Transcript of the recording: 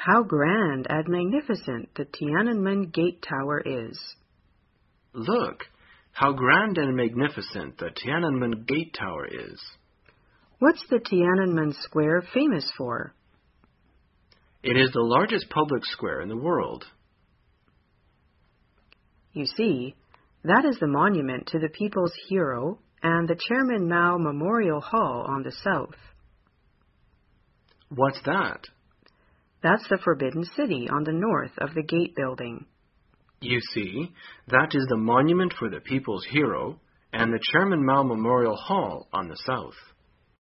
How grand and magnificent the Tiananmen Gate Tower is. Look, how grand and magnificent the Tiananmen Gate Tower is. What's the Tiananmen Square famous for? It is the largest public square in the world. You see, that is the monument to the people's hero and the Chairman Mao Memorial Hall on the south. What's that? That's the Forbidden City on the north of the Gate Building. You see, that is the monument for the people's hero and the Chairman Mao Memorial Hall on the south.